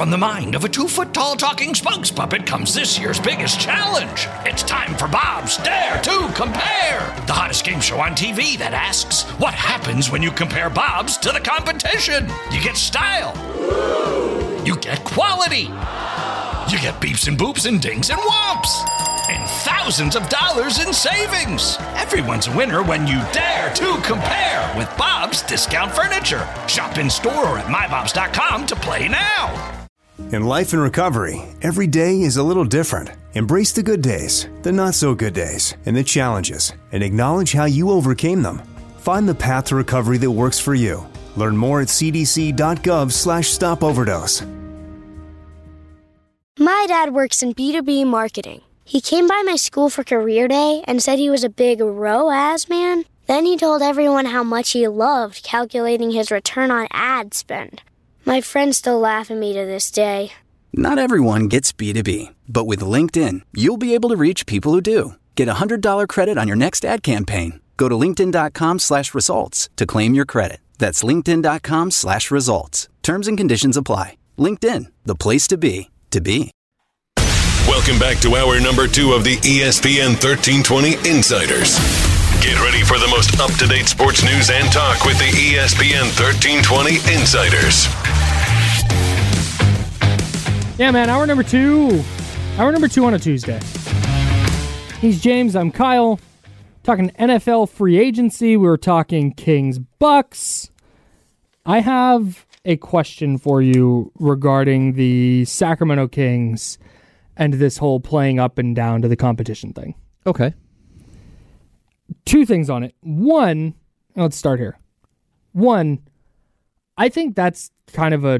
From the mind of a 2-foot-tall talking spokes puppet comes this year's biggest challenge. It's time for Bob's Dare to Compare, the hottest game show on TV that asks, what happens when you compare Bob's to the competition? You get style. You get quality. You get beeps and boops and dings and whomps. And thousands of dollars in savings. Everyone's a winner when you dare to compare with Bob's Discount Furniture. Shop in store or at mybobs.com to play now. In life and recovery, every day is a little different. Embrace the good days, the not so good days, and the challenges, and acknowledge how you overcame them. Find the path to recovery that works for you. Learn more at cdc.gov/stopoverdose. My dad works in B2B marketing. He came by my school for career day and said he was a big ROAS man. Then he told everyone how much he loved calculating his return on ad spend. My friends still laugh at me to this day. Not everyone gets B2B, but with LinkedIn, you'll be able to reach people who do. Get a $100 credit on your next ad campaign. Go to linkedin.com/results to claim your credit. That's linkedin.com/results. Terms and conditions apply. LinkedIn, the place to be, to be. Welcome back to hour number 2 of the ESPN 1320 Insiders. Get ready for the most up-to-date sports news and talk with the ESPN 1320 Insiders. Yeah, man, hour number two on a Tuesday. He's James, I'm Kyle. Talking NFL free agency, we were talking Kings Bucks. I have a question for you regarding the Sacramento Kings and this whole playing up and down to the competition thing. Okay. 2 things on it. One, let's start here. One, I think that's kind of a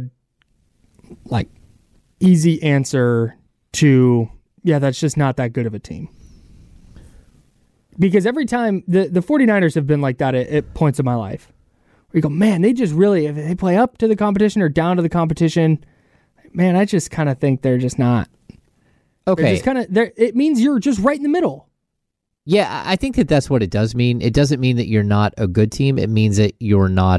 easy answer to, yeah, that's just not that good of a team. Because every time the 49ers have been like that at points in my life. Where you go, man, they just really, if they play up to the competition or down to the competition, man, I just kind of think they're just not. Okay. It means you're just right in the middle. Yeah, I think that's what it does mean. It doesn't mean that you're not a good team. It means that you're not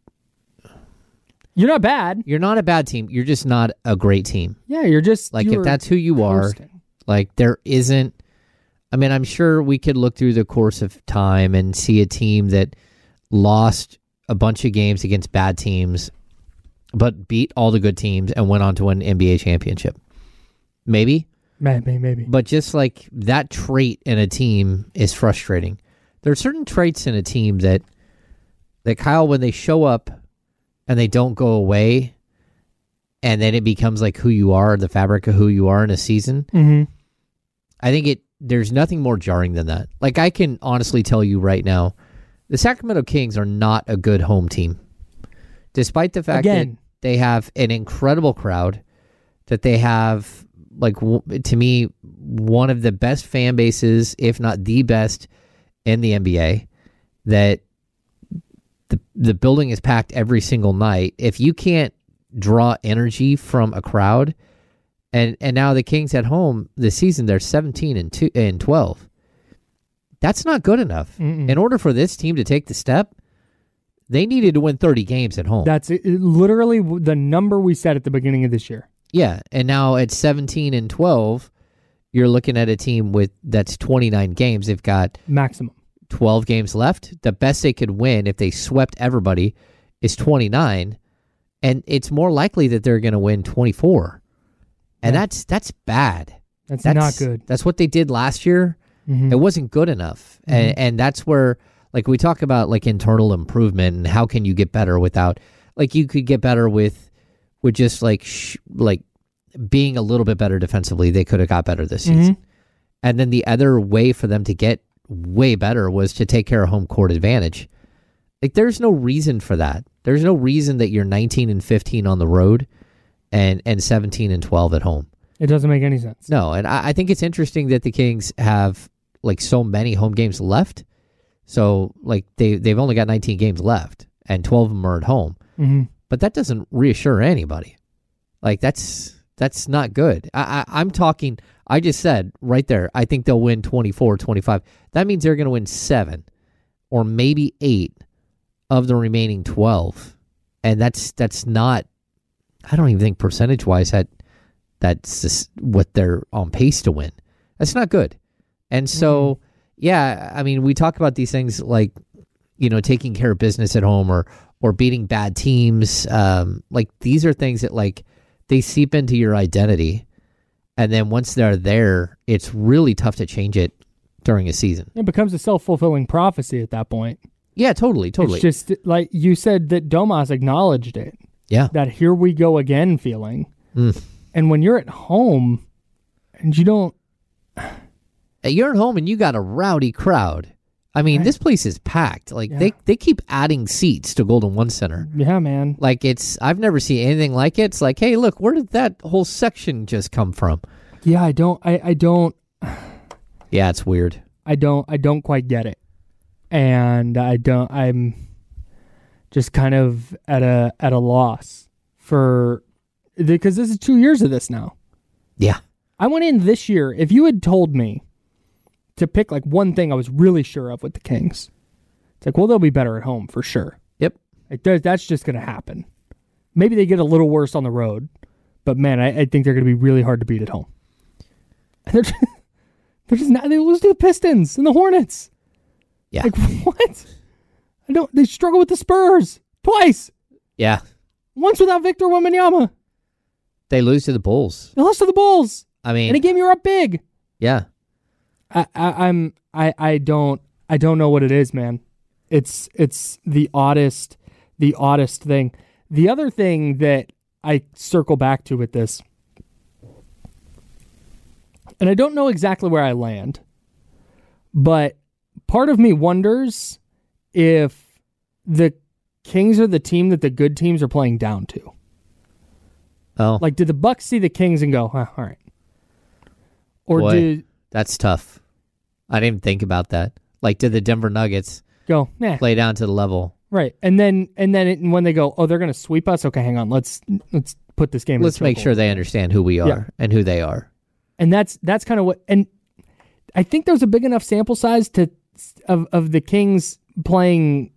bad. You're not a bad team. You're just not a great team. Yeah, you're just if that's who you coasting. are, there isn't. I mean, I'm sure we could look through the course of time and see a team that lost a bunch of games against bad teams, but beat all the good teams and went on to win an NBA championship. Maybe. Maybe. But just like that trait in a team is frustrating. There are certain traits in a team that Kyle, when they show up and they don't go away, and then it becomes like who you are, the fabric of who you are in a season. Mm-hmm. I think there's nothing more jarring than that. Like, I can honestly tell you right now, the Sacramento Kings are not a good home team. Despite the fact that they have an incredible crowd, that they have, to me, one of the best fan bases, if not the best in the NBA, that the building is packed every single night. If you can't draw energy from a crowd, and now the Kings at home this season, they're 17-12. That's not good enough. Mm-mm. In order for this team to take the step, they needed to win 30 games at home. That's literally the number we said at the beginning of this year. Yeah, and now at 17-12, you're looking at a team that's 29 games. They've got maximum 12 games left. The best they could win if they swept everybody is 29, and it's more likely that they're going to win 24. And that's bad. That's not good. That's what they did last year. Mm-hmm. It wasn't good enough. Mm-hmm. And that's where, we talk about, internal improvement and how can you get better without, you could get better with just, being a little bit better defensively. They could have got better this season. Mm-hmm. And then the other way for them to get way better was to take care of home court advantage. There's no reason for that. There's no reason that you're 19-15 on the road and 17-12 at home. It doesn't make any sense. No, and I think it's interesting that the Kings have so many home games left. So they've only got 19 games left, and 12 of them are at home. Mm-hmm. But that doesn't reassure anybody. That's not good. I'm talking. I just said right there. I think they'll win 24-25. That means they're going to win 7 or maybe 8 of the remaining 12, and that's not. I don't even think percentage-wise that's just what they're on pace to win. That's not good. And so, yeah, I mean, we talk about these things like, taking care of business at home or beating bad teams. Like, these are things that, like, they seep into your identity. And then once they're there, it's really tough to change it during a season. It becomes a self-fulfilling prophecy at that point. Yeah, totally. It's just like you said that Domas acknowledged it. Yeah. That here we go again feeling. And when you're at home and you don't... You're at home and you got a rowdy crowd. I mean, this place is packed. Like, they keep adding seats to Golden One Center. Yeah, man. Like, I've never seen anything like it. It's like, hey, look, where did that whole section just come from? Yeah, I don't... Yeah, it's weird. I don't quite get it. And I'm just kind of at a loss because this is 2 years of this now. Yeah. I went in this year, if you had told me to pick like one thing I was really sure of with the Kings, it's like, well, they'll be better at home for sure. Yep. Like, that's just going to happen. Maybe they get a little worse on the road, but man, I think they're going to be really hard to beat at home. They're just not, they lose to the Pistons and the Hornets. Yeah. Like, what? They struggle with the Spurs twice. Yeah. Once without Victor Wembanyama. They lose to the Bulls. They lost to the Bulls. I mean, in a game you're up big. Yeah. I don't know what it is, man. It's the oddest thing. The other thing that I circle back to with this, and I don't know exactly where I land, but part of me wonders if the Kings are the team that the good teams are playing down to. Oh. Like, did the Bucks see the Kings and go, all right? Or Boy, that's tough. I didn't even think about that. Like, did the Denver Nuggets go, play down to the level? Right. And then when they go, oh, they're going to sweep us? Okay, hang on. Let's put this game Let's make sure they understand who we are and who they are. And that's kind of what, and I think there's a big enough sample size of the Kings playing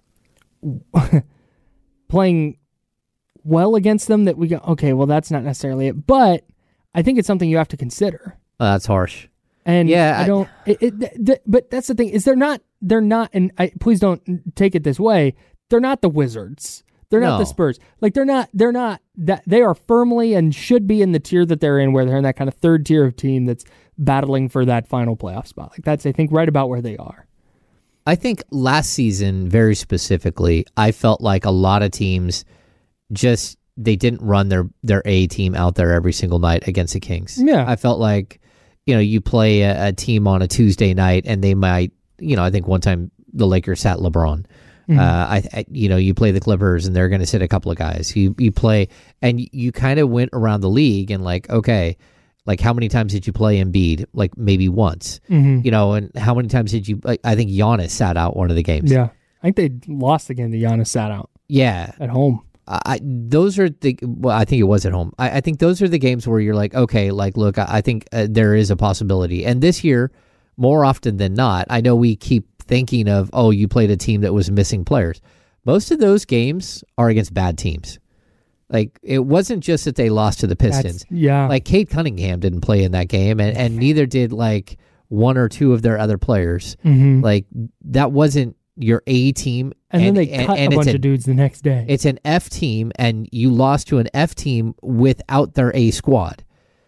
well against them that we go, okay, well, that's not necessarily it. But I think it's something you have to consider. Oh, that's harsh. And yeah, but that's the thing is they're not, and please don't take it this way. They're not the Wizards. They're not the Spurs. Like, they're not that, they are firmly and should be in the tier that they're in, where they're in that kind of third tier of team that's battling for that final playoff spot. Like, that's, I think, right about where they are. I think last season, very specifically, I felt like a lot of teams just, they didn't run their A team out there every single night against the Kings. Yeah. I felt like, you play a team on a Tuesday night and they might, I think one time the Lakers sat LeBron. Mm-hmm. You play the Clippers and they're going to sit a couple of guys. You play, and you kind of went around the league and like, okay, like how many times did you play Embiid? Like maybe once, and how many times did you, I think Giannis sat out one of the games. Yeah. I think they lost the game that Giannis sat out. Yeah. At home. Those are I think it was at home. I think those are the games where you're like, okay, like, look, I think there is a possibility. And this year, more often than not, I know we keep thinking of, oh, you played a team that was missing players. Most of those games are against bad teams. Like, it wasn't just that they lost to the Pistons. Like, Cade Cunningham didn't play in that game, and neither did, like, one or two of their other players. Mm-hmm. Like, that wasn't your A team. And then they cut a bunch of dudes the next day. It's an F team, and you lost to an F team without their A squad.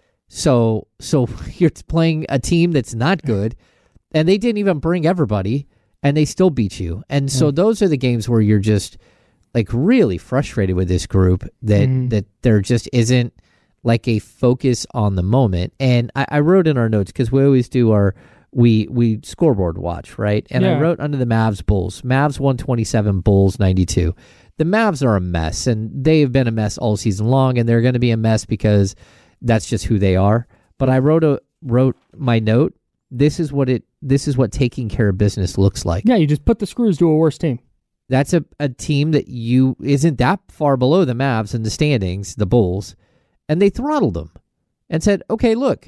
So you're playing a team that's not good, and they didn't even bring everybody, and they still beat you. And so those are the games where you're just like really frustrated with this group that there just isn't like a focus on the moment. And I wrote in our notes, because we always do our we scoreboard watch, right? And I wrote under the Mavs Bulls. Mavs 127, Bulls 92. The Mavs are a mess, and they have been a mess all season long, and they're going to be a mess because that's just who they are. But I wrote my note. This is what taking care of business looks like. Yeah, you just put the screws to a worse team. That's a team that isn't that far below the Mavs in the standings, the Bulls, and they throttled them and said, okay, look,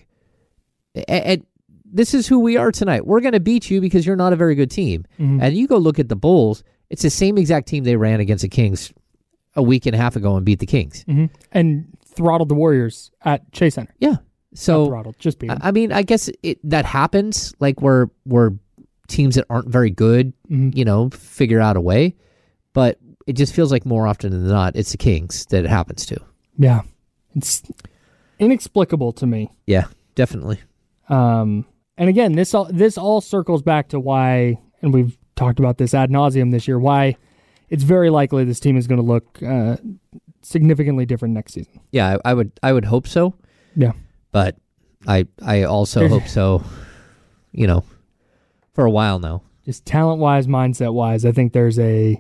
and this is who we are tonight. We're going to beat you because you're not a very good team. Mm-hmm. And you go look at the Bulls, it's the same exact team they ran against the Kings a week and a half ago and beat the Kings. Mm-hmm. And throttled the Warriors at Chase Center. Yeah. So, not throttled, just beat them. I mean, I guess that happens, like where teams that aren't very good, figure out a way. But it just feels like more often than not, it's the Kings that it happens to. Yeah. It's inexplicable to me. Yeah, definitely. And again, this all circles back to why, and we've talked about this ad nauseum this year, why it's very likely this team is going to look significantly different next season. Yeah, I would hope so. Yeah. But I also hope so, for a while now. Just talent-wise, mindset-wise, I think there's a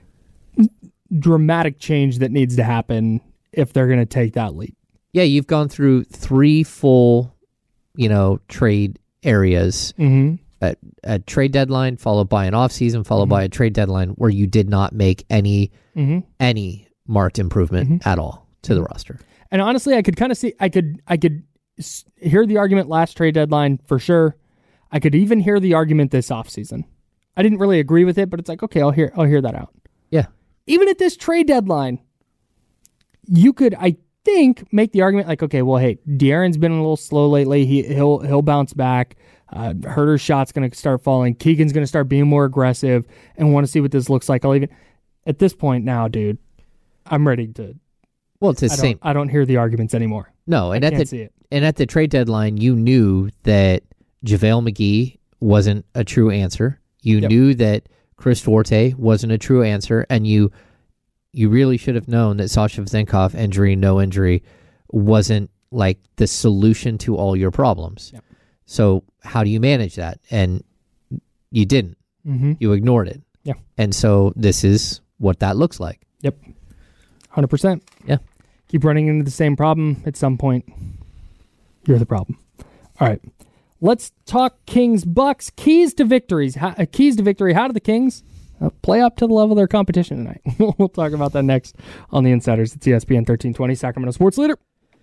dramatic change that needs to happen if they're going to take that leap. Yeah, you've gone through 3 full, trade areas. Mm-hmm. A trade deadline, followed by an offseason, followed by a trade deadline where you did not make any marked improvement at all to the roster. And honestly, I could kind of see, I could hear the argument last trade deadline for sure. I could even hear the argument this offseason. I didn't really agree with it, but it's like, okay, I'll hear that out. Yeah. Even at this trade deadline, you could, I think, make the argument like, okay, well, hey, De'Aaron's been a little slow lately. He'll bounce back. Herter's shot's going to start falling. Keegan's going to start being more aggressive and want to see what this looks like. At this point now, dude, I'm ready to. Well, it's the same. I don't hear the arguments anymore. No, and I can't see it. And at the trade deadline, you knew that JaVale McGee wasn't a true answer. You knew that Chris Duarte wasn't a true answer, and you really should have known that Sasha Vezenkov, injury, no injury, wasn't like the solution to all your problems. Yep. So how do you manage that? And you didn't. Mm-hmm. You ignored it. Yeah. And so this is what that looks like. Yep. 100%. Yeah. Keep running into the same problem. At some point, you're the problem. All right. Let's talk Kings-Bucks. Keys to victory. How do the Kings play up to the level of their competition tonight? We'll talk about that next on The Insiders. It's ESPN 1320, Sacramento Sports Leader.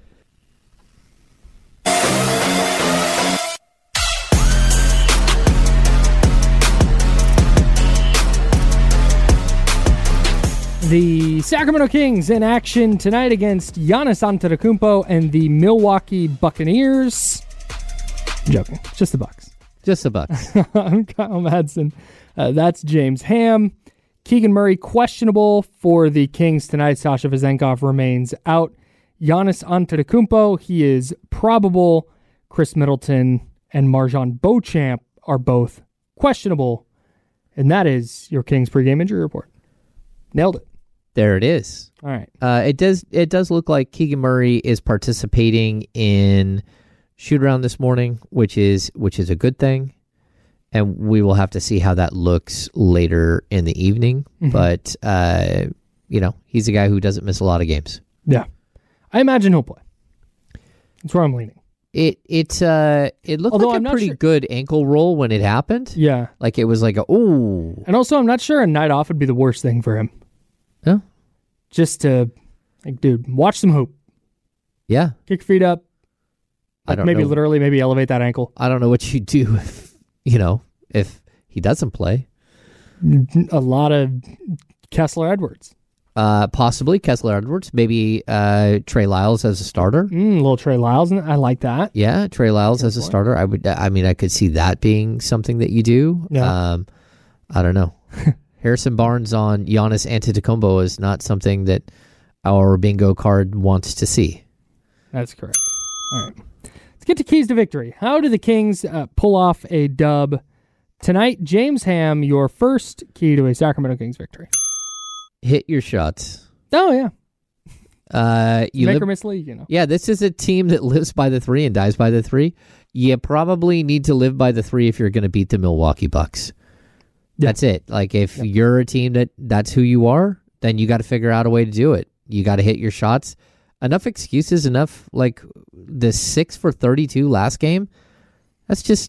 The Sacramento Kings in action tonight against Giannis Antetokounmpo and the Milwaukee Buccaneers. I'm joking. Just the Bucks. Just the Bucks. I'm Kyle Madsen. That's James Ham. Keegan Murray questionable for the Kings tonight. Sasha Vezenkov remains out. Giannis Antetokounmpo, he is probable. Chris Middleton and MarJon Beauchamp are both questionable. And that is your Kings pregame injury report. Nailed it. There it is. All right. It does look like Keegan Murray is participating in shoot-around this morning, which is a good thing. And we will have to see how that looks later in the evening. Mm-hmm. But, he's a guy who doesn't miss a lot of games. Yeah. I imagine he'll play. That's where I'm leaning. It looked Although like I'm a pretty good ankle roll when it happened. Yeah. Like it was like ooh. And also, I'm not sure a night off would be the worst thing for him. No? Just to, dude, watch some hoop. Yeah. Kick your feet up. I don't maybe know. Literally, maybe elevate that ankle. I don't know what you do if he doesn't play. A lot of Kessler Edwards. Possibly Kessler Edwards. Maybe Trey Lyles as a starter. Little Trey Lyles. I like that. Yeah, Trey Lyles as a starter. I could see that being something that you do. Yeah. I don't know. Harrison Barnes on Giannis Antetokounmpo is not something that our bingo card wants to see. That's correct. All right. Let's get to keys to victory. How do the Kings pull off a dub tonight? James Ham, your first key to a Sacramento Kings victory. Hit your shots. Oh, yeah. You make or miss league, Yeah, this is a team that lives by the 3 and dies by the 3. You probably need to live by the 3 if you're going to beat the Milwaukee Bucks. Yeah. That's it. Like, if you're a team that's who you are, then you got to figure out a way to do it. You got to hit your shots. Enough excuses, enough, like, the 6 for 32 last game. That's just,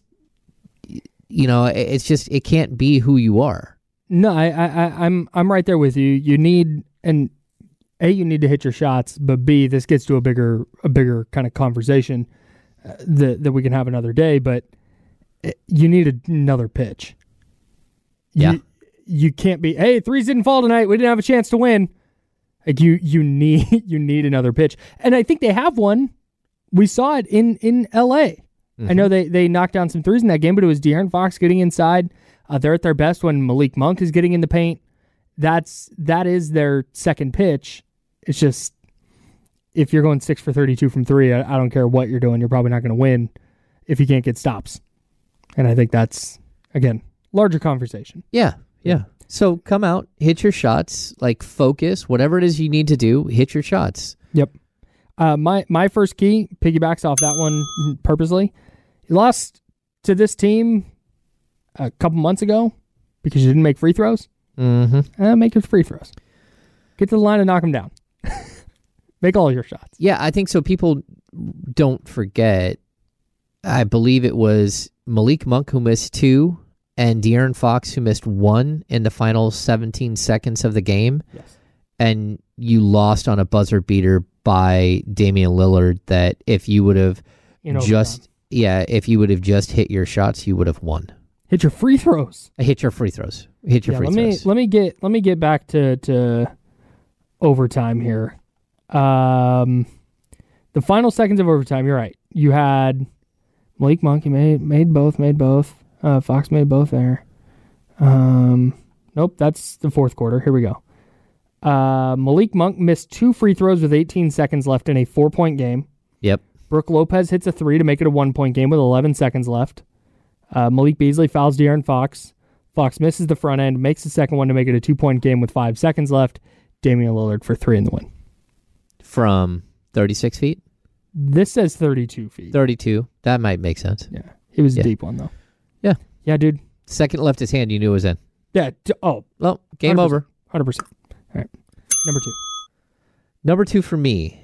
it's just, it can't be who you are. No, I'm right there with you. You need, and A, you need to hit your shots, but B, this gets to a bigger kind of conversation that we can have another day, but you need another pitch. Yeah. You can't be, hey, threes didn't fall tonight. We didn't have a chance to win. Like you need another pitch. And I think they have one. We saw it in LA. I know they knocked down some threes in that game, but it was De'Aaron Fox getting inside. They're at their best when Malik Monk is getting in the paint. That is their second pitch. It's just, if you're going 6 for 32 from 3, I don't care what you're doing, you're probably not going to win if you can't get stops. And I think that's, again, larger conversation. Yeah. So come out, hit your shots, like focus, whatever it is you need to do, hit your shots. Yep. My first key piggybacks off that one purposely. You lost to this team a couple months ago because you didn't make free throws. Make your free throws. Get to the line and knock them down. Make all your shots. Yeah, I think so. People don't forget, I believe it was Malik Monk who missed 2 and De'Aaron Fox who missed 1 in the final 17 seconds of the game. Yes. And you lost on a buzzer beater by Damian Lillard that if you would have just hit your shots, you would have won. Hit your free throws. Hit your free throws. Let me get back to overtime here. The final seconds of overtime, you're right. You had Malik Monk, he made both. Fox made both there. Nope, that's the fourth quarter. Here we go. Malik Monk missed 2 free throws with 18 seconds left in a 4-point game. Yep. Brook Lopez hits a 3 to make it a 1-point game with 11 seconds left. Malik Beasley fouls De'Aaron Fox. Fox misses the front end, makes the second one to make it a 2-point game with 5 seconds left. Damian Lillard for 3 in the win. From 36 feet? This says 32 feet. 32. That might make sense. Yeah. It was a deep one, though. Yeah. Yeah, dude. Second left his hand, you knew it was in. Yeah. Well, game 100%, over. 100%. All right. Number 2. Number 2 for me.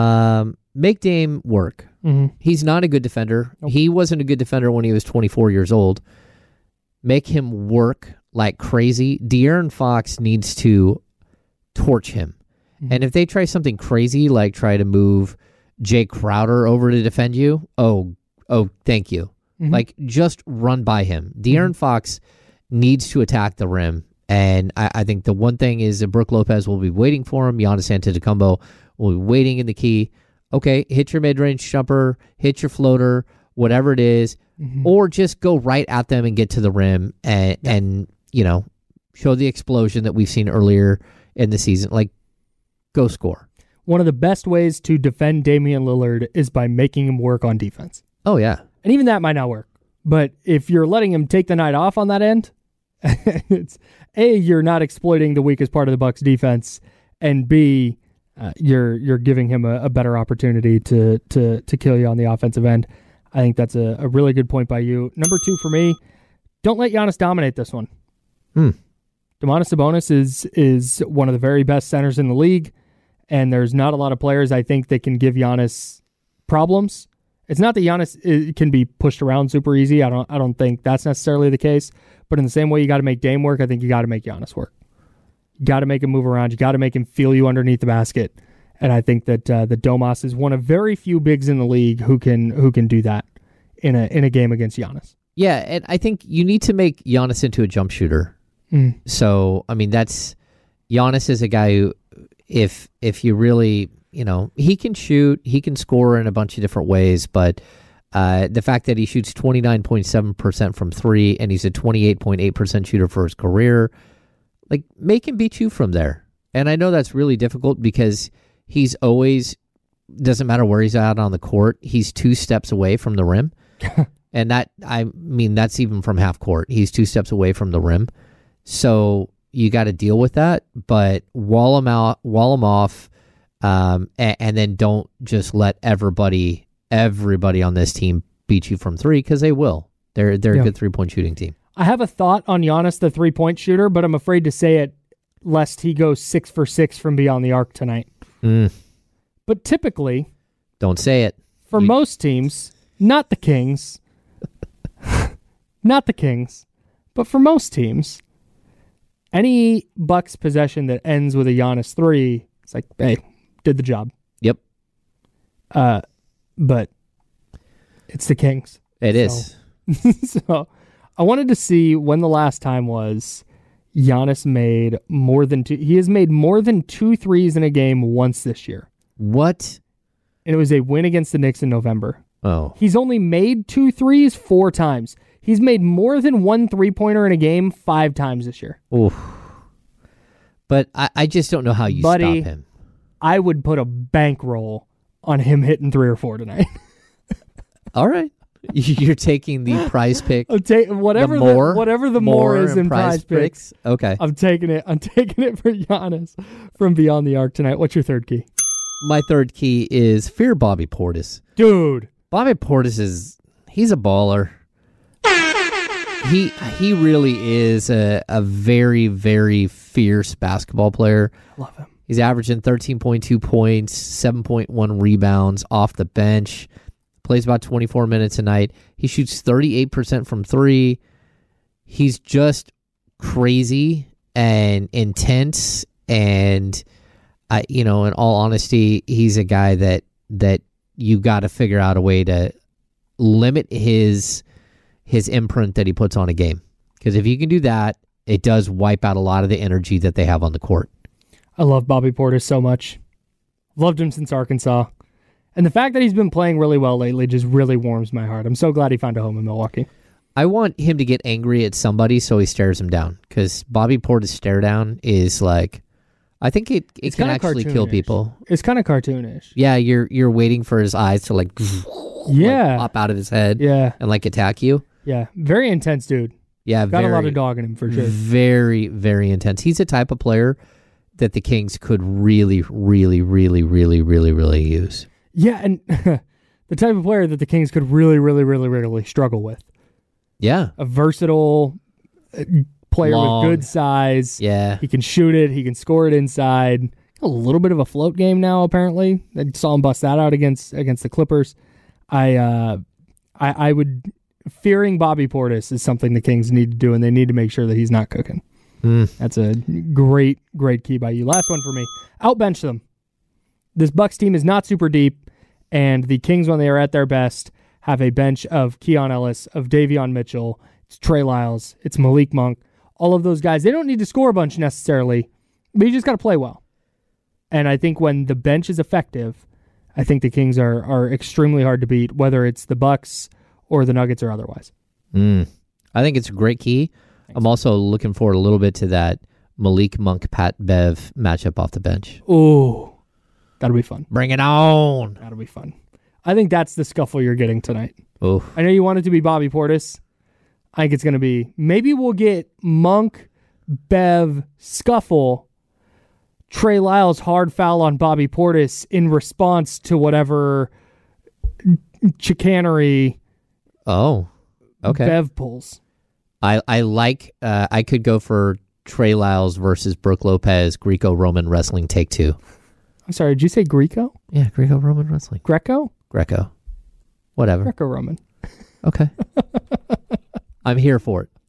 Make Dame work. Mm-hmm. He's not a good defender. Nope. He wasn't a good defender when he was 24 years old. Make him work like crazy. De'Aaron Fox needs to torch him. Mm-hmm. And if they try something crazy, like try to move Jay Crowder over to defend you, oh, thank you. Mm-hmm. Like, just run by him. De'Aaron Fox needs to attack the rim. And I think the one thing is that Brook Lopez will be waiting for him. Giannis Antetokounmpo will be waiting in the key. Okay, hit your mid-range jumper, hit your floater, whatever it is, or just go right at them and get to the rim and show the explosion that we've seen earlier in the season. Like, go score. One of the best ways to defend Damian Lillard is by making him work on defense. Oh, yeah. And even that might not work. But if you're letting him take the night off on that end, it's A, you're not exploiting the weakest part of the Bucks defense, and B, you're giving him a better opportunity to kill you on the offensive end. I think that's a really good point by you. Number 2 for me, don't let Giannis dominate this one. Domantas Sabonis is one of the very best centers in the league, and there's not a lot of players I think that can give Giannis problems. It's not that Giannis can be pushed around super easy. I don't think that's necessarily the case. But in the same way you got to make Dame work, I think you got to make Giannis work. You got to make him move around. You got to make him feel you underneath the basket. And I think that the Domas is one of very few bigs in the league who can do that in a game against Giannis. Yeah, and I think you need to make Giannis into a jump shooter. So, I mean, Giannis is a guy who, if you really, he can shoot, he can score in a bunch of different ways, but the fact that he shoots 29.7% from 3 and he's a 28.8% shooter for his career, like, make him beat you from there. And I know that's really difficult because he's always, doesn't matter where he's at on the court, he's 2 steps away from the rim. And that's even from half court. He's 2 steps away from the rim. So you got to deal with that, but wall him off, and then don't just let everybody on this team beat you from 3, because they will. They're a good 3-point shooting team. I have a thought on Giannis, the 3-point shooter, but I'm afraid to say it lest he goes 6 for 6 from beyond the arc tonight. But typically, don't say it. For most teams, not the Kings, but for most teams, any Bucks possession that ends with a Giannis 3, it's like, hey, did the job. Yep. But it's the Kings. It is. So I wanted to see when the last time was Giannis made more than two. He has made more than 2 threes in a game once this year. What? And it was a win against the Knicks in November. Oh. He's only made 2 threes 4 times. He's made more than 1 3-pointer in a game 5 times this year. Oof. But I just don't know how you stop him. I would put a bankroll on him hitting 3 or 4 tonight. All right. You're taking the prize pick. Whatever the more is in prize picks. Okay. I'm taking it for Giannis from Beyond the Arc tonight. What's your third key? My third key is fear Bobby Portis. Dude. Bobby Portis he's a baller. He really is a very, very fierce basketball player. Love him. He's averaging 13.2 points, 7.1 rebounds off the bench. Plays about 24 minutes a night. He shoots 38% from 3. He's just crazy and intense. And, in all honesty, he's a guy that you got to figure out a way to limit his imprint that he puts on a game. Because if you can do that, it does wipe out a lot of the energy that they have on the court. I love Bobby Portis so much. Loved him since Arkansas. And the fact that he's been playing really well lately just really warms my heart. I'm so glad he found a home in Milwaukee. I want him to get angry at somebody so he stares him down. Because Bobby Portis' stare down is like, I think it can actually kill people. It's kind of cartoonish. Yeah, you're waiting for his eyes to like pop out of his head and like attack you. Yeah, very intense dude. Yeah, got a lot of dog in him for sure. Very, very intense. He's the type of player that the Kings could really, really, really, really, really, really use. Yeah, and the type of player that the Kings could really, really, really, really struggle with. Yeah. A versatile player Long. with good size. Yeah. He can shoot it. He can score it inside. A little bit of a float game now, apparently. I saw him bust that out against the Clippers. I would... Fearing Bobby Portis is something the Kings need to do, and they need to make sure that he's not cooking. That's a great, great key by you. Last one for me. Outbench them. This Bucks team is not super deep, and the Kings, when they are at their best, have a bench of Keon Ellis, of Davion Mitchell, it's Trey Lyles, it's Malik Monk, all of those guys. They don't need to score a bunch necessarily, but you just got to play well. And I think when the bench is effective, I think the Kings are extremely hard to beat, whether it's the Bucks or the Nuggets or otherwise. I think it's a great key. Thanks. I'm also looking forward a little bit to that Malik Monk, Pat Bev matchup off the bench. Ooh, that'll be fun. Bring it on. That'll be fun. I think that's the scuffle you're getting tonight. Ooh. I know you want it to be Bobby Portis. I think it's going to be, maybe we'll get Monk, Bev, scuffle, Trey Lyles hard foul on Bobby Portis in response to whatever chicanery okay. Bev pulls. I like, I could go for Trey Lyles versus Brooke Lopez, Greco-Roman wrestling take 2. I'm sorry, did you say Greco? Yeah, Greco-Roman wrestling. Greco. Whatever. Greco-Roman. Okay. I'm here for it.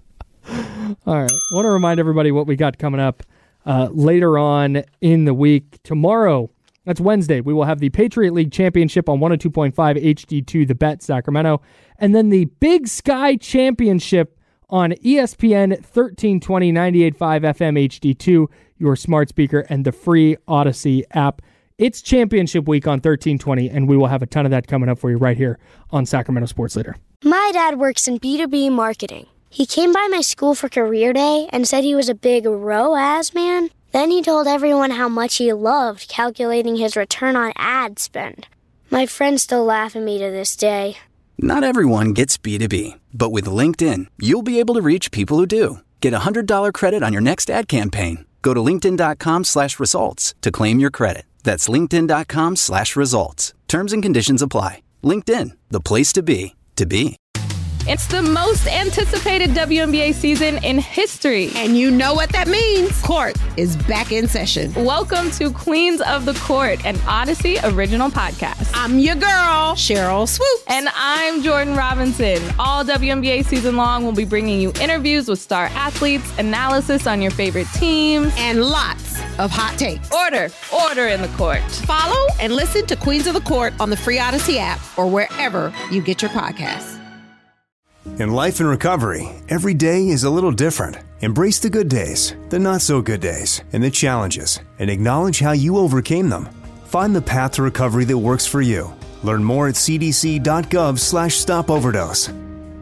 All right. I want to remind everybody what we got coming up later on in the week. Tomorrow, that's Wednesday, we will have the Patriot League Championship on 102.5 HD2, The Bet, Sacramento. And then the Big Sky Championship on ESPN 1320 98.5 FM HD2, your smart speaker, and the free Odyssey app. It's championship week on 1320, and we will have a ton of that coming up for you right here on Sacramento Sports Leader. My dad works in B2B marketing. He came by my school for career day and said he was a big ROAS man. Then he told everyone how much he loved calculating his return on ad spend. My friends still laugh at me to this day. Not everyone gets B2B, but with LinkedIn, you'll be able to reach people who do. Get a $100 credit on your next ad campaign. Go to linkedin.com/results to claim your credit. That's linkedin.com/results. Terms and conditions apply. LinkedIn, the place to be, to be. It's the most anticipated WNBA season in history. And you know what that means. Court is back in session. Welcome to Queens of the Court, an Odyssey original podcast. I'm your girl, Cheryl Swoops. And I'm Jordan Robinson. All WNBA season long, we'll be bringing you interviews with star athletes, analysis on your favorite teams, and lots of hot takes. Order in the court. Follow and listen to Queens of the Court on the free Odyssey app or wherever you get your podcasts. In life and recovery, every day is a little different. Embrace the good days, the not so good days, and the challenges, and acknowledge how you overcame them. Find the path to recovery that works for you. Learn more at cdc.gov/stopoverdose.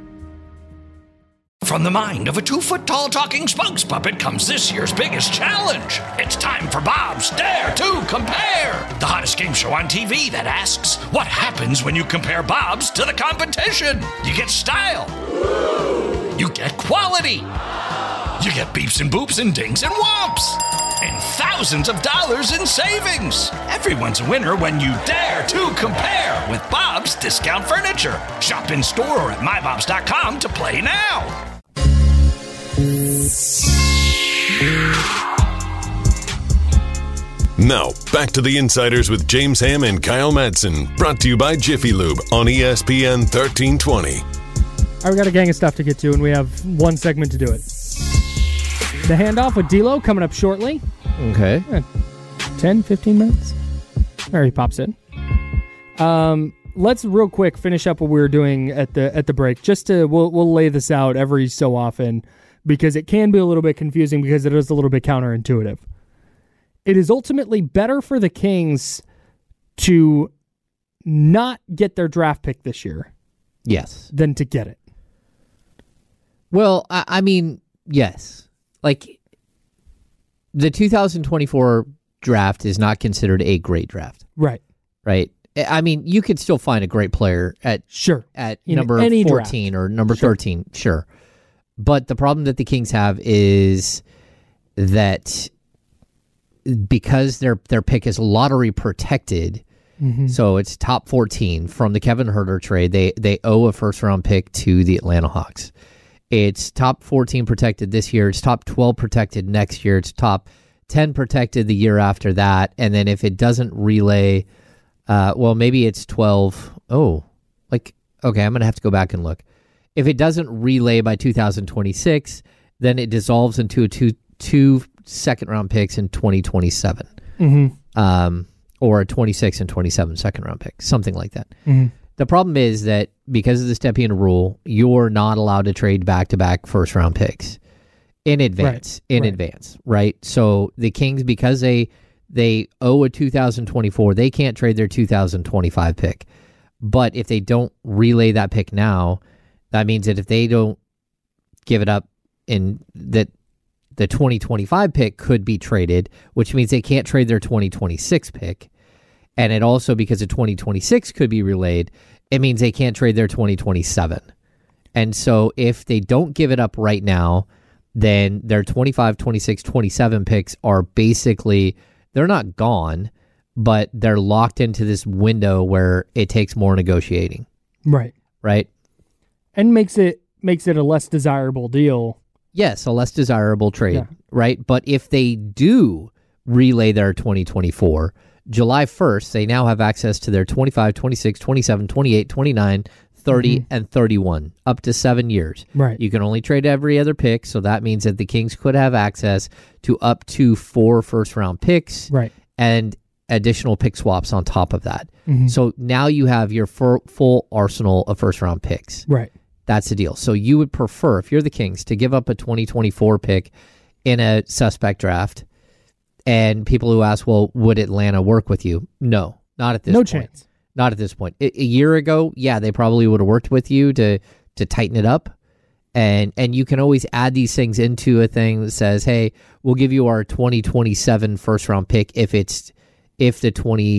From the mind of a 2-foot-tall talking spokes puppet comes this year's biggest challenge. It's time for Bob's Dare to Compare, the hottest game show on TV that asks, what happens when you compare Bob's to the competition? You get style. You get quality. You get beeps and boops and dings and whomps. And thousands of dollars in savings. Everyone's a winner when you dare to compare with Bob's Discount Furniture. Shop in store or at mybobs.com to play now. Now, back to the Insiders with James Ham and Kyle Madsen, brought to you by Jiffy Lube on ESPN 1320. All right, we got a gang of stuff to get to, and we have one segment to do it. The handoff with D'Lo coming up shortly. Okay. 10, 15 minutes. There he pops in. Let's real quick finish up what we were doing at the break. Just to we'll lay this out every so often because it can be a little bit confusing because it is a little bit counterintuitive. It is ultimately better for the Kings to not get their draft pick this year. Yes. Than to get it. Well, I mean, yes. Like, the 2024 draft is not considered a great draft. Right. Right. I mean, you could still find a great player at number 14 draft. Or number 13, sure. But the problem that the Kings have is that because their pick is lottery protected, so it's top 14 from the Kevin Huerter trade, they owe a first-round pick to the Atlanta Hawks. It's top 14 protected this year. It's top 12 protected next year. It's top 10 protected the year after that. And then if it doesn't relay, maybe it's 12. Oh, okay, I'm going to have to go back and look. If it doesn't relay by 2026, then it dissolves into two second-round picks in 2027. Or a 26 and 27 second-round pick, something like that. The problem is that because of the Stepien rule, you're not allowed to trade back-to-back first-round picks in advance. Right? So the Kings, because they owe a 2024, they can't trade their 2025 pick. But if they don't relay that pick now, that means that if they don't give it up, in that the 2025 pick could be traded, which means they can't trade their 2026 pick. And it also, because the 2026 could be relayed, it means they can't trade their 2027. And so if they don't give it up right now, then their 25, 26, 27 picks are basically, they're not gone, but they're locked into this window where it takes more negotiating. Right. Right? And makes it a less desirable deal. Yes, a less desirable trade, Yeah. right? But if they do relay their 2024, July 1st, they now have access to their 25, 26, 27, 28, 29, 30, and 31, up to 7 years. Right. You can only trade every other pick, so that means that the Kings could have access to up to 4 first-round picks Right. and additional pick swaps on top of that. So now you have your full arsenal of first-round picks. Right. That's the deal. So you would prefer, if you're the Kings, to give up a 2024 pick in a suspect draft. And people who ask, well, would Atlanta work with you? No, not at this point. No chance. Not at this point. A year ago, yeah, they probably would have worked with you to tighten it up. And you can always add these things into a thing that says, hey, we'll give you our 2027 first-round pick if the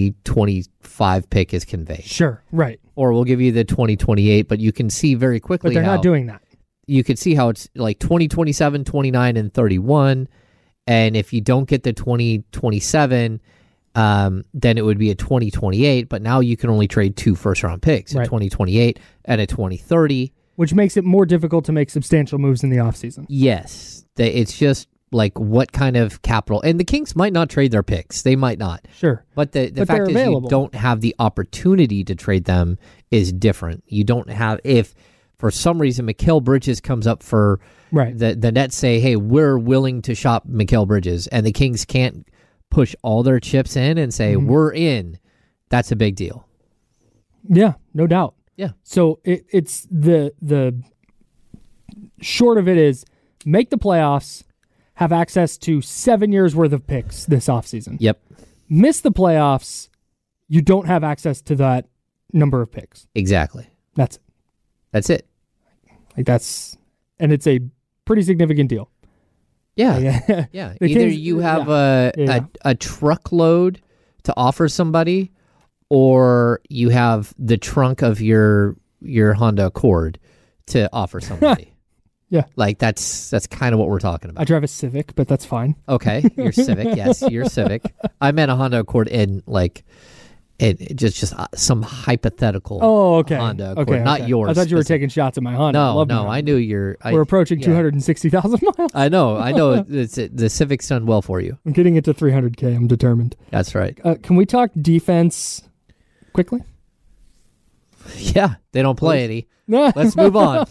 2025 pick is conveyed. Sure, right. Or we'll give you the 2028, but you can see very quickly But they're not doing that. You can see how it's like 2027, 29, and 31. And if you don't get the 2027, then it would be a 2028. But now you can only trade 2 first-round picks, Right. a 2028 and a 2030. Which makes it more difficult to make substantial moves in the offseason. Yes. It's just like what kind of capital. And the Kings might not trade their picks. They might not. Sure. But the But fact they're is available. you don't have the opportunity to trade them is different. You don't have, if for some reason Mikal Bridges comes up for Right. the Nets say, hey, we're willing to shop Mikal Bridges, and the Kings can't push all their chips in and say, we're in, that's a big deal. Yeah, no doubt. Yeah. So it's the short of it is make the playoffs, have access to 7 years worth of picks this offseason. Yep. Miss the playoffs, you don't have access to that number of picks. Exactly. That's it. That's it. And it's a pretty significant deal. Yeah. Yeah. Either you have a truckload to offer somebody, or you have the trunk of your Honda Accord to offer somebody. Yeah. Like that's kind of what we're talking about. I drive a Civic, but that's fine. Okay. Your Civic. Yes, your Civic. I meant a Honda Accord in just some hypothetical Honda Accord, not yours. I thought you were taking shots at my Honda. No, I knew we're approaching 260,000 miles. I know. The Civic's done well for you. I'm getting it to 300K. I'm determined. That's right. Can we talk defense quickly? Yeah, they don't play any. Let's move on.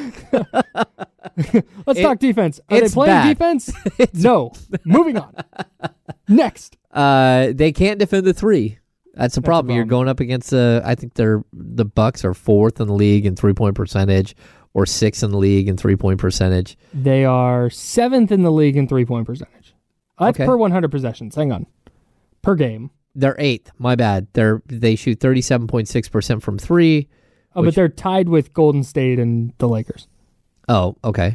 Let's talk defense. Are they playing defense? No. Moving on. Next. They can't defend the 3. That's the problem. You're going up against I think the Bucks are 4th in the league in 3-point percentage, or 6th in the league in 3-point percentage. They are 7th in the league in 3-point percentage. That's per 100 possessions. Hang on. Per game. They're 8th. My bad. They shoot 37.6% from 3. Oh, but they're tied with Golden State and the Lakers. Oh, okay.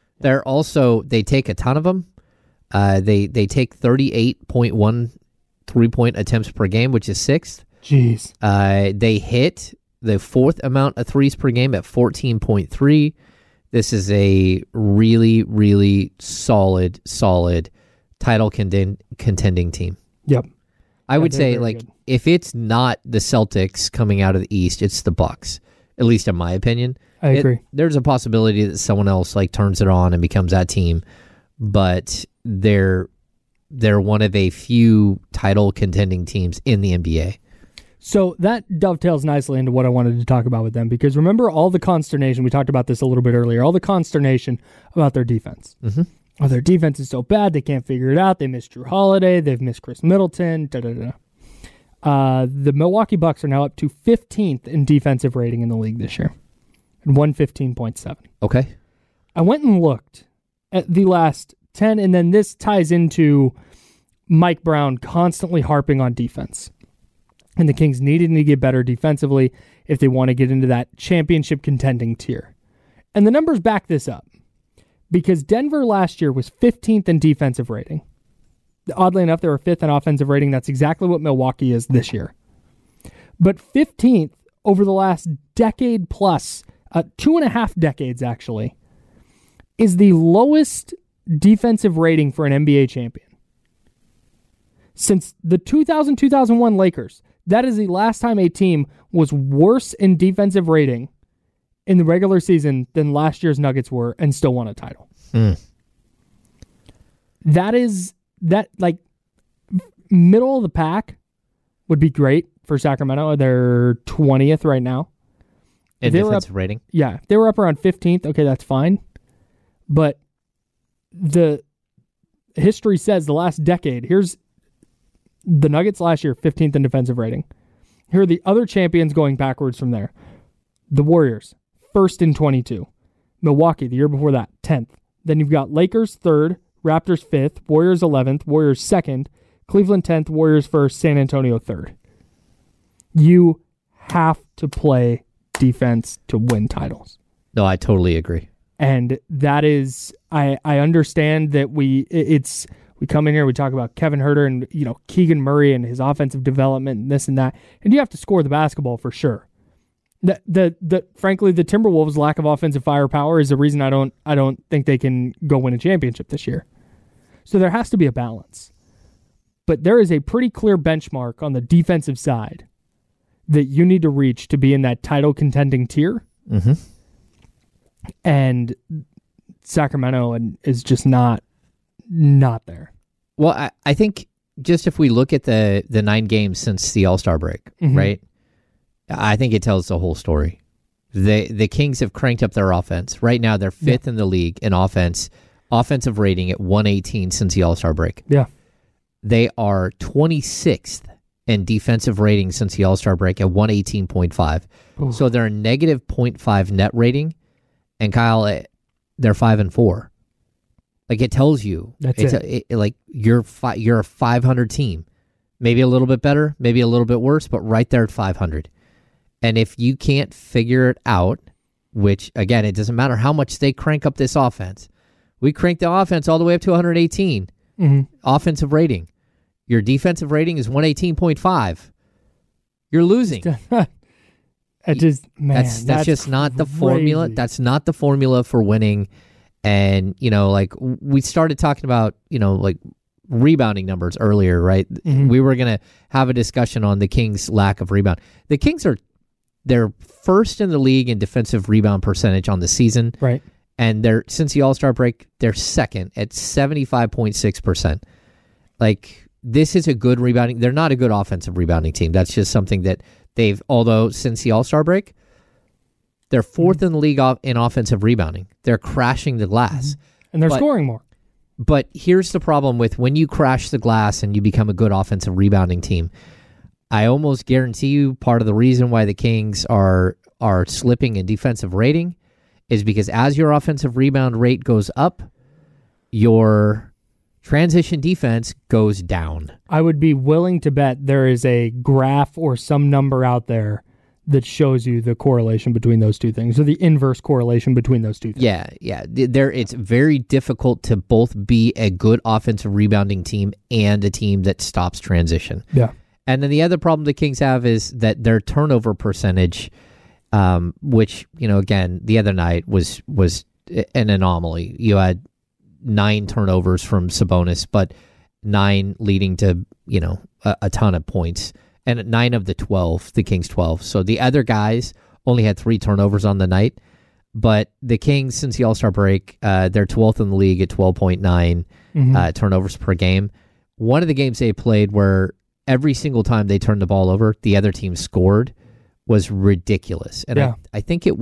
They take a ton of them. They take 38.1 3-point attempts per game, which is 6th. Jeez. They hit the 4th amount of threes per game at 14.3. This is a really, really solid title contending team. Yep. I would say, like, good. If it's not the Celtics coming out of the East, it's the Bucks, at least in my opinion. I agree. There's a possibility that someone else like turns it on and becomes that team, but they're one of a few title contending teams in the NBA. So that dovetails nicely into what I wanted to talk about with them, because remember all the consternation, we talked about this a little bit earlier, all the consternation about their defense. Mm-hmm. Oh, their defense is so bad, they can't figure it out. They missed Drew Holiday, they've missed Chris Middleton, The Milwaukee Bucks are now up to 15th in defensive rating in the league this year, and 115.7. Okay. I went and looked at the last 10, and then this ties into Mike Brown constantly harping on defense. And the Kings needed to get better defensively if they want to get into that championship contending tier. And the numbers back this up, because Denver last year was 15th in defensive rating. Oddly enough, they were 5th in offensive rating. That's exactly what Milwaukee is this year. But 15th over the last decade plus, 2.5 decades actually, is the lowest defensive rating for an NBA champion. Since the 2000-2001 Lakers, that is the last time a team was worse in defensive rating in the regular season than last year's Nuggets were and still won a title. That middle of the pack would be great for Sacramento. They're 20th right now. In defensive rating? Yeah. If they were up around 15th, okay, that's fine. But the history says the last decade, here's the Nuggets last year, 15th in defensive rating. Here are the other champions going backwards from there. The Warriors, 1st in 22. Milwaukee, the year before that, 10th. Then you've got Lakers 3rd, Raptors 5th, Warriors 11th, Warriors 2nd, Cleveland 10th, Warriors 1st, San Antonio 3rd. You have to play defense to win titles. No, I totally agree. And that is, I understand that we come in here, we talk about Kevin Huerter and Keegan Murray and his offensive development and this and that, and you have to score the basketball for sure. Frankly, the Timberwolves' lack of offensive firepower is the reason I don't think they can go win a championship this year. So there has to be a balance. But there is a pretty clear benchmark on the defensive side that you need to reach to be in that title contending tier. Mm-hmm. And Sacramento is just not there. Well, I think just if we look at the 9 games since the All-Star break, mm-hmm. right? I think it tells the whole story. The Kings have cranked up their offense. Right now, they're 5th in the league in offensive rating at 118 since the All-Star break. Yeah. They are 26th in defensive rating since the All-Star break at 118.5. So they're a negative 0.5 net rating. And Kyle, they're 5-4. Like, it tells you. That's like, you're a 500 team. Maybe a little bit better, maybe a little bit worse, but right there at 500. And if you can't figure it out, which, again, it doesn't matter how much they crank up this offense. We cranked the offense all the way up to 118 offensive rating. Your defensive rating is 118.5. You're losing. That's just not the formula. That's not the formula for winning. And, like, we started talking about, like, rebounding numbers earlier, right? We were going to have a discussion on the Kings' lack of rebound. The Kings they're first in the league in defensive rebound percentage on the season. Right. And since the All-Star break, they're second at 75.6%. Like, this is a good rebounding. They're not a good offensive rebounding team. That's just something that although since the All-Star break, they're fourth in the league in offensive rebounding. They're crashing the glass. And they're scoring more. But here's the problem with when you crash the glass and you become a good offensive rebounding team. I almost guarantee you part of the reason why the Kings are slipping in defensive rating is because as your offensive rebound rate goes up, your transition defense goes down. I would be willing to bet there is a graph or some number out there that shows you the correlation between those two things, or the inverse correlation between those two things. Yeah. It's very difficult to both be a good offensive rebounding team and a team that stops transition. Yeah. And then the other problem the Kings have is that their turnover percentage, which, again, the other night was an anomaly. You had 9 turnovers from Sabonis, but 9 leading to, a ton of points. And 9 of the 12, the Kings 12. So the other guys only had 3 turnovers on the night. But the Kings, since the All-Star break, they're 12th in the league at 12.9 turnovers per game. One of the games they played where every single time they turned the ball over, the other team scored was ridiculous. And I think it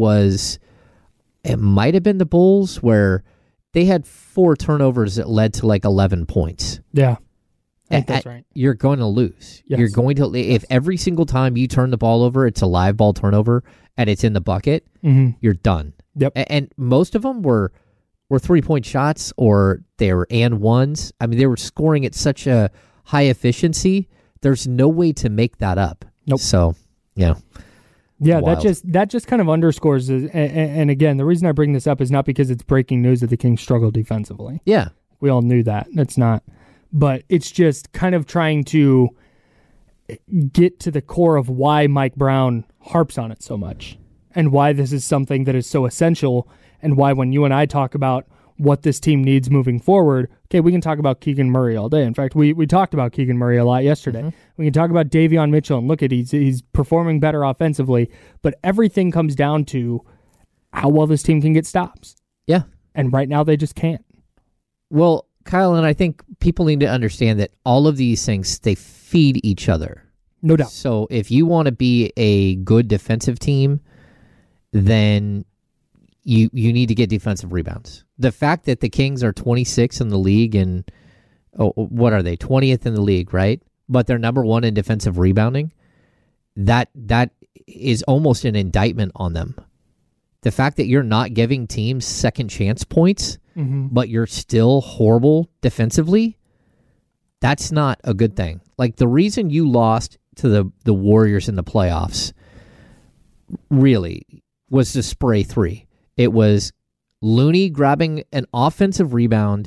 might have been the Bulls where they had 4 turnovers that led to like 11 points. Yeah. I think that's right. You're going to lose. Yes. You're going to if every single time you turn the ball over, it's a live ball turnover and it's in the bucket, you're done. Yep. And most of them were 3-point shots or they were and ones. I mean, they were scoring at such a high efficiency. There's no way to make that up. Nope. So, yeah, wild. that just kind of underscores. And again, the reason I bring this up is not because it's breaking news that the Kings struggle defensively. Yeah, we all knew that. It's not. But it's just kind of trying to get to the core of why Mike Brown harps on it so much and why this is something that is so essential and why when you and I talk about what this team needs moving forward, okay, we can talk about Keegan Murray all day. In fact, we talked about Keegan Murray a lot yesterday. We can talk about Davion Mitchell and look at he's performing better offensively, but everything comes down to how well this team can get stops. Yeah. And right now they just can't. Well, Kyle, and I think people need to understand that all of these things, they feed each other. No doubt. So if you want to be a good defensive team, then you need to get defensive rebounds. The fact that the Kings are 26 in the league and, what are they, 20th in the league, right? But they're number 1 in defensive rebounding, that is almost an indictment on them. The fact that you're not giving teams second chance points, but you're still horrible defensively, that's not a good thing. Like, the reason you lost to the Warriors in the playoffs really was the spray 3. It was Looney grabbing an offensive rebound,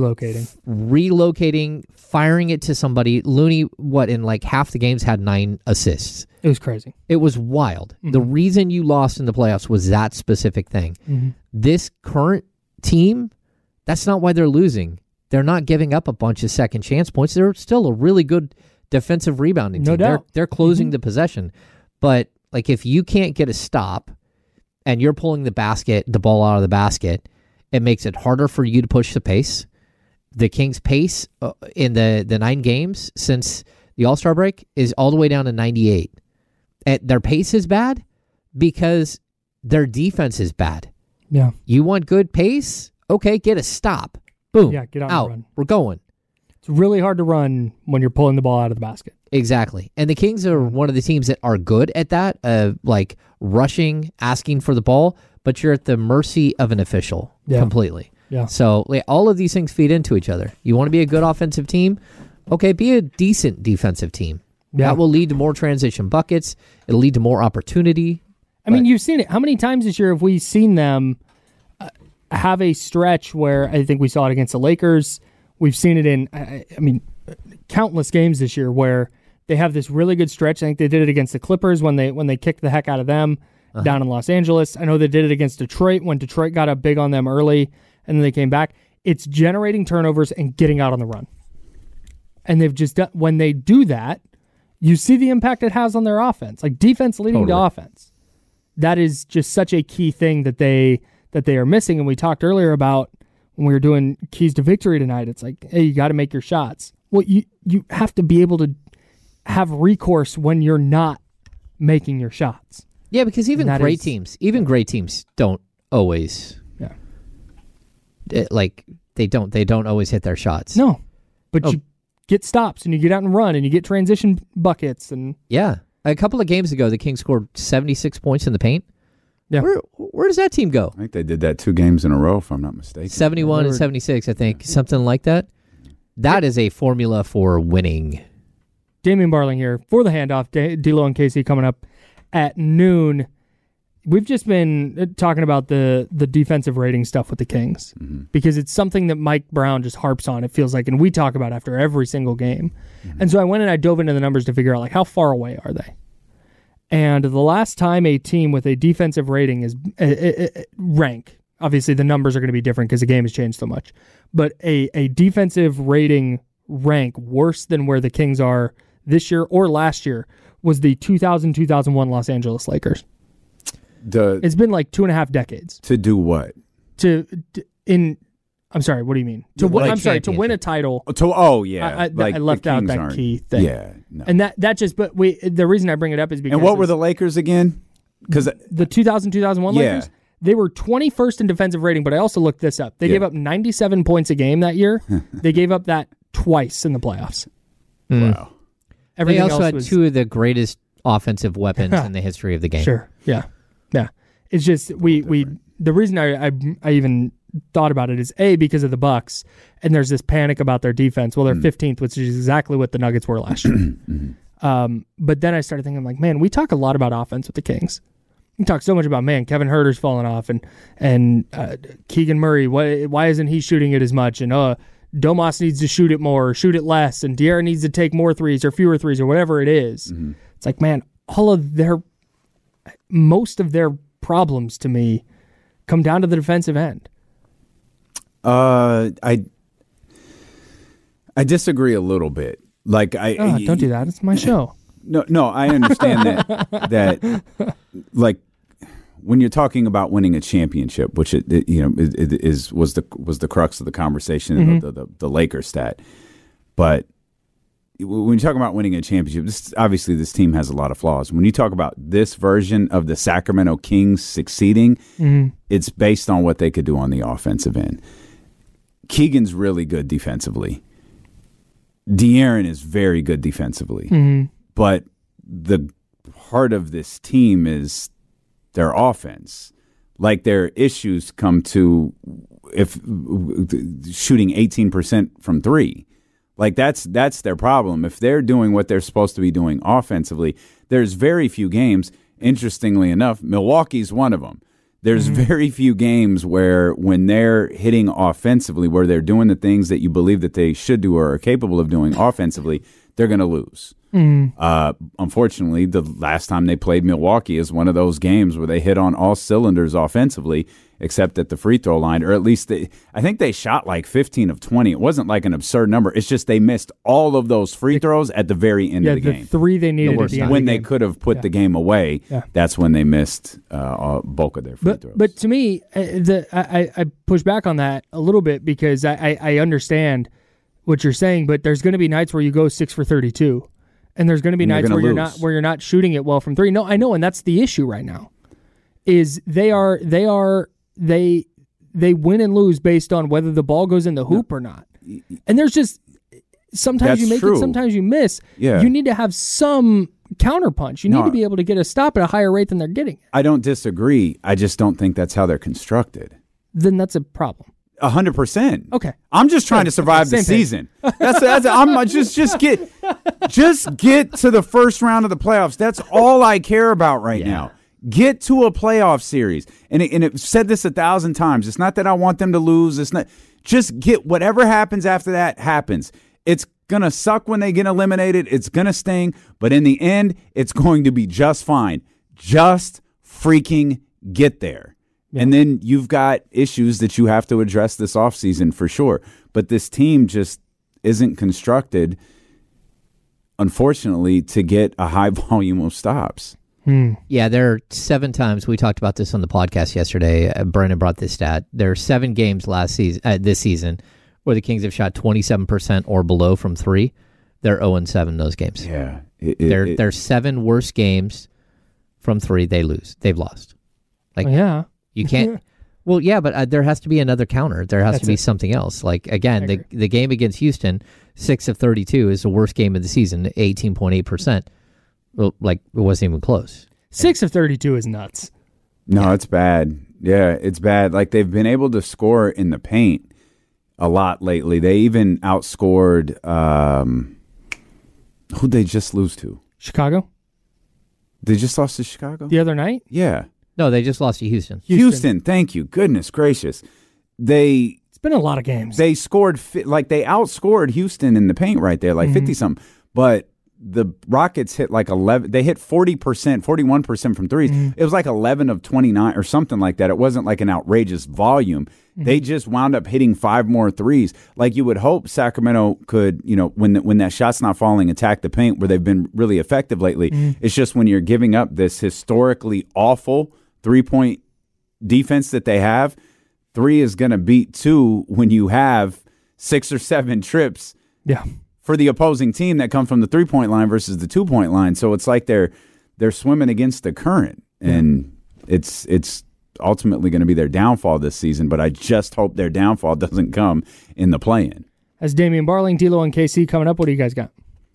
relocating, firing it to somebody. Looney, in like half the games had 9 assists. It was crazy. It was wild. The reason you lost in the playoffs was that specific thing. This current team, that's not why they're losing. They're not giving up a bunch of second chance points. They're still a really good defensive rebounding team. No doubt. They're closing the possession. But like, if you can't get a stop and you're pulling the ball out of the basket, it makes it harder for you to push the pace. The Kings' pace in the 9 games since the All-Star break is all the way down to 98. And their pace is bad because their defense is bad. Yeah. You want good pace? Okay, get a stop. Boom. Yeah, get out and run. We're going. It's really hard to run when you're pulling the ball out of the basket. Exactly. And the Kings are one of the teams that are good at that, like rushing, asking for the ball, but you're at the mercy of an official completely. Yeah. So all of these things feed into each other. You want to be a good offensive team? Okay, be a decent defensive team. Yeah. That will lead to more transition buckets. It'll lead to more opportunity. I mean, you've seen it. How many times this year have we seen them have a stretch where I think we saw it against the Lakers? We've seen it in, countless games this year where they have this really good stretch. I think they did it against the Clippers when they kicked the heck out of them down in Los Angeles. I know they did it against Detroit when Detroit got up big on them early and then they came back. It's generating turnovers and getting out on the run. And they've just done, when they do that, you see the impact it has on their offense, like defense leading to offense. That is just such a key thing that they are missing. And we talked earlier about when we were doing keys to victory tonight. It's like, hey, you got to make your shots. Well, you have to be able to have recourse when you're not making your shots. Yeah, because even great teams don't always they don't always hit their shots. No, but you get stops and you get out and run and you get transition buckets and a couple of games ago, the Kings scored 76 points in the paint. Yeah, where does that team go? I think they did that 2 games in a row, if I'm not mistaken. 71 and 76, I think, something like that. That is a formula for winning. Damian Barling here for the handoff. D'Lo and Casey coming up at noon. We've just been talking about the defensive rating stuff with the Kings because it's something that Mike Brown just harps on, it feels like, and we talk about after every single game. And so I went and I dove into the numbers to figure out, like, how far away are they? And the last time a team with a defensive rating is rank, obviously the numbers are going to be different because the game has changed so much, but a defensive rating rank worse than where the Kings are this year or last year was the 2000-2001 Los Angeles Lakers. It's been like 2.5 decades. To do what? I'm sorry, what do you mean? To win a title. I left out that key thing. Yeah. No. And that just, but the reason I bring it up is because. And what were the Lakers again? Because the 2000-2001 Lakers, they were 21st in defensive rating, but I also looked this up. They gave up 97 points a game that year. They gave up that twice in the playoffs. Wow. They also had 2 of the greatest offensive weapons in the history of the game. Sure. Yeah. It's just the reason I even thought about it is because of the Bucks, and there's this panic about their defense. Well, they're 15th, which is exactly what the Nuggets were last year. But then I started thinking, like, man, we talk a lot about offense with the Kings. We talk so much about, man, Kevin Huerter's falling off, and Keegan Murray, why isn't he shooting it as much? And Domas needs to shoot it more or shoot it less, and De'Aaron needs to take more threes or fewer threes or whatever it is. It's like, man, most of their problems to me come down to the defensive end. I disagree a little bit. Like don't do that. It's my show. No, I understand that like when you're talking about winning a championship, which was the crux of the conversation, the Lakers stat. But when you're talking about winning a championship, this team has a lot of flaws. When you talk about this version of the Sacramento Kings succeeding, it's based on what they could do on the offensive end. Keegan's really good defensively. De'Aaron is very good defensively. But the heart of this team is their offense. Like, their issues come to if shooting 18% from 3. Like, that's their problem. If they're doing what they're supposed to be doing offensively, there's very few games. Interestingly enough, Milwaukee's one of them. There's very few games where when they're hitting offensively, where they're doing the things that you believe that they should do or are capable of doing offensively, they're going to lose. Unfortunately, the last time they played Milwaukee is one of those games where they hit on all cylinders offensively, except at the free throw line, or at least I think they shot like 15 of 20. It wasn't like an absurd number. It's just they missed all of those free throws at the very end of the game. The 3 they needed at the end when of the they game. could have put the game away. That's when they missed bulk of their free throws. But to me, I push back on that a little bit because I understand what you're saying, but there's going to be nights where you go 6 for 32. And there's going to be nights where you're not shooting it well from 3. No, I know, and that's the issue right now. Is they win and lose based on whether the ball goes in the hoop or not. And there's just sometimes you make it, sometimes you miss. Yeah. You need to have some counterpunch. You need to be able to get a stop at a higher rate than they're getting. I don't disagree. I just don't think that's how they're constructed. Then that's a problem. 100%. Okay. I'm just trying to survive the season. I'm just get to the first round of the playoffs. That's all I care about right now. Get to a playoff series. And it said this 1,000 times. It's not that I want them to lose. It's not. Just get whatever happens after that happens. It's going to suck when they get eliminated. It's going to sting. But in the end, it's going to be just fine. Just freaking get there. Yeah. And then you've got issues that you have to address this offseason for sure. But this team just isn't constructed, unfortunately, to get a high volume of stops. Yeah, there are 7 times. We talked about this on the podcast yesterday. Brennan brought this stat. There are 7 games this season where the Kings have shot 27% or below from 3. They're 0-7 in those games. Yeah. Their 7 worst games from 3, they've lost. You can't. Well, yeah, but there has to be another counter. There has to be something else. Like, again, the game against Houston, 6 of 32 is the worst game of the season, 18.8%. Well, it wasn't even close. 6 of 32 is nuts. No, it's bad. Yeah, it's bad. Like, they've been able to score in the paint a lot lately. They even outscored who'd they just lose to? Chicago. They just lost to Chicago? The other night? Yeah. No, they just lost to Houston. Houston, thank you. Goodness gracious. It's been a lot of games. They scored, they outscored Houston in the paint right there, 50-something. But the Rockets hit 11. They hit 40%, 41% from threes. It was 11 of 29 or something like that. It wasn't an outrageous volume. They just wound up hitting 5 more threes. You would hope Sacramento could, when that shot's not falling, attack the paint where they've been really effective lately. It's just when you're giving up this historically awful 3-point defense that they have, 3 is going to beat 2 when you have 6 or 7 trips. Yeah. For the opposing team that come from the 3-point line versus the 2-point line. So it's like they're swimming against the current. And it's ultimately going to be their downfall this season, but I just hope their downfall doesn't come in the play-in. As Damian Barling, D'Lo, and KC coming up, what do you guys got?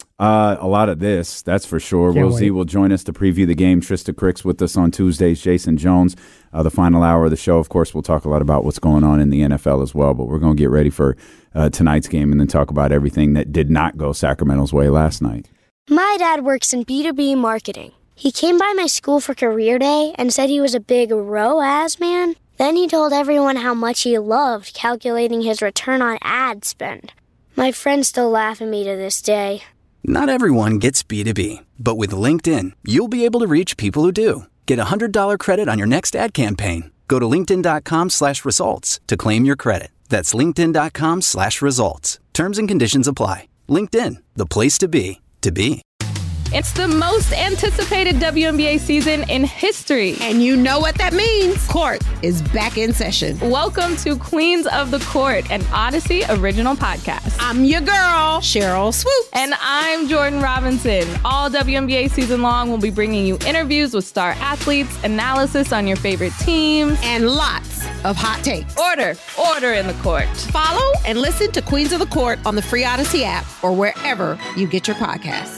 A lot of this, that's for sure. Will Z will join us to preview the game. Trista Crick's with us on Tuesdays. Jason Jones, the final hour of the show. Of course, we'll talk a lot about what's going on in the NFL as well, but we're going to get ready for tonight's game and then talk about everything that did not go Sacramento's way last night. My dad works in B2B marketing. He came by my school for career day and said he was a big ROAS man. Then he told everyone how much he loved calculating his return on ad spend. My friends still laugh at me to this day. Not everyone gets B2B, but with LinkedIn, you'll be able to reach people who do. Get a $100 credit on your next ad campaign. Go to linkedin.com/results to claim your credit. That's linkedin.com/results. Terms and conditions apply. LinkedIn, the place to be, to be. It's the most anticipated WNBA season in history. And you know what that means. Court is back in session. Welcome to Queens of the Court, an Odyssey original podcast. I'm your girl, Cheryl Swoop. And I'm Jordan Robinson. All WNBA season long, we'll be bringing you interviews with star athletes, analysis on your favorite teams, and lots of hot takes. Order in the court. Follow and listen to Queens of the Court on the free Odyssey app or wherever you get your podcasts.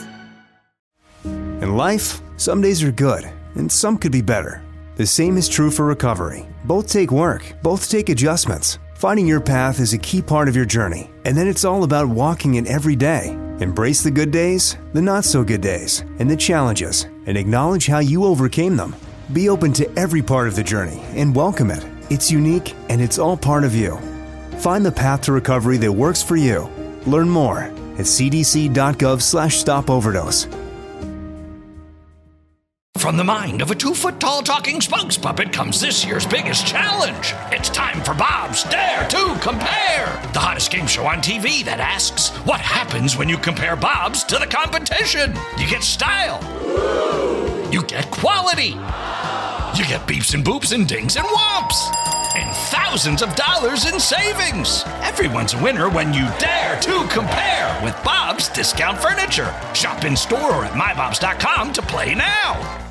In life, some days are good, and some could be better. The same is true for recovery. Both take work, both take adjustments. Finding your path is a key part of your journey, and then it's all about walking it every day. Embrace the good days, the not-so-good days, and the challenges, and acknowledge how you overcame them. Be open to every part of the journey and welcome it. It's unique, and it's all part of you. Find the path to recovery that works for you. Learn more at cdc.gov/stopoverdose. From the mind of a 2-foot-tall talking spokes puppet comes this year's biggest challenge. It's time for Bob's Dare to Compare, the hottest game show on TV that asks, what happens when you compare Bob's to the competition? You get style. You get quality. You get beeps and boops and dings and whomps. And thousands of dollars in savings. Everyone's a winner when you dare to compare with Bob's Discount Furniture. Shop in store or at mybobs.com to play now.